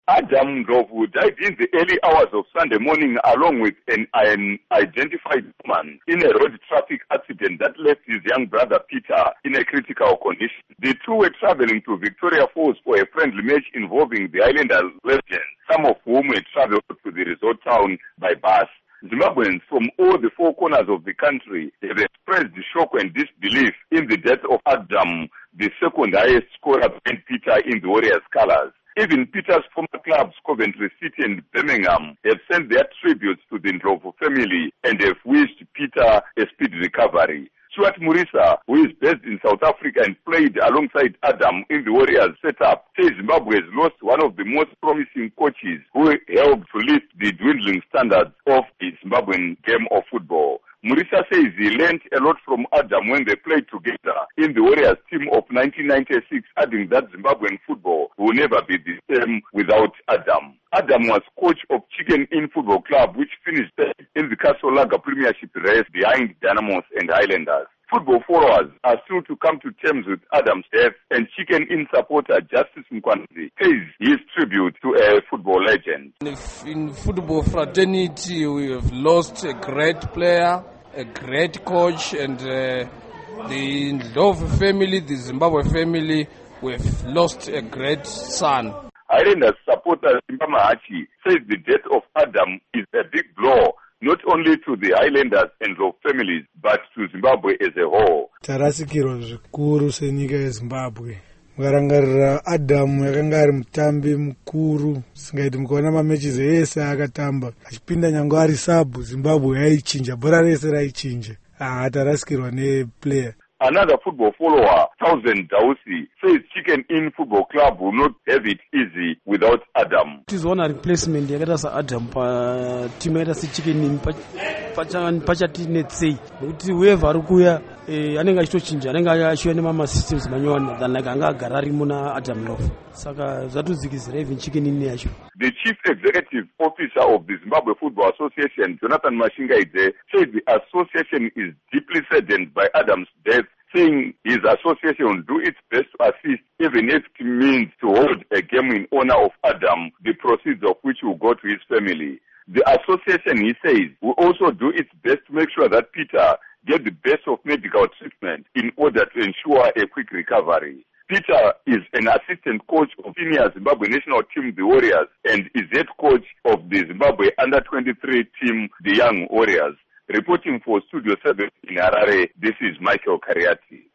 Adam Ndlovu died in the early hours of Sunday morning along with an unidentified woman in a road traffic accident that left his young brother Peter in a critical condition. The two were traveling to Victoria Falls for a friendly match involving the Islander legends, some of whom had traveled to the resort town by bus. Zimbabweans from all the four corners of the country have expressed shock and disbelief in the death of Adam, the second highest scorer behind Peter in the Warriors' colours. Even Peter's former clubs, Coventry City and Birmingham, have sent their tributes to the Ndlovu family and have wished Peter a speedy recovery. Stuart Murisa, who is based in South Africa and played alongside Adam in the Warriors setup, says Zimbabwe has lost one of the most promising coaches who helped to lift the dwindling standards of the Zimbabwean game of football. Murisa says he learned a lot from Adam when they played together in the Warriors team of 1996, adding that Zimbabwean football will never be the same without Adam. Adam was coach of Chicken Inn Football Club, which finished in the Castle Lager Premiership race behind Dynamos and Highlanders. Football followers are still to come to terms with Adam's death, and Chicken Inn supporter Justice Mkwanzi pays his tribute to a football legend. In football fraternity, we have lost a great player, a great coach, and the Ndlovu family, the Zimbabwe family, we have lost a great son. Highlanders supporter Simba Mahachi says the death of Adam is a big blow not only to the Highlanders and Ndlovu families, but to Zimbabwe as a whole. Tarasikirwa zvikuru senyika yeZimbabwe. Mukarangarira Adam yakanga ari mutambi mukuru, singaiti mukaona mamatches ese akatamba achipinda nyangwe ari sabu, Zimbabwe yaichinja, bhora rese raichinja. Tarasikirwa neplayer. Another football follower, Thousand Dausi, says Chicken Inn Football Club will not have it easy without Adam. It is one replacement yakaita saAdam patimu yakaita seChicken Inn pachati netsei nokuti whoever ari kuuya anenge achitochinja, anenge achiuya nemasystems manyowani than like anga agara arimo naAdam Ndlovu, saka zvatodzikizira even Chicken Inn yacho. The chief executive officer of the Zimbabwe Football Association, Jonathan Mashingaidze, said the association is deeply saddened by Adam's death, saying his association will do its best to assist, even if it means to hold a game in honor of Adam, the proceeds of which will go to his family. The association, he says, will also do its best to make sure that Peter gets the best of medical treatment in order to ensure a quick recovery. Peter is an assistant coach of senior Zimbabwe national team, the Warriors, and is head coach of the Zimbabwe under-23 team, the Young Warriors. Reporting for Studio 7 in Harare, this is Michael Kariati.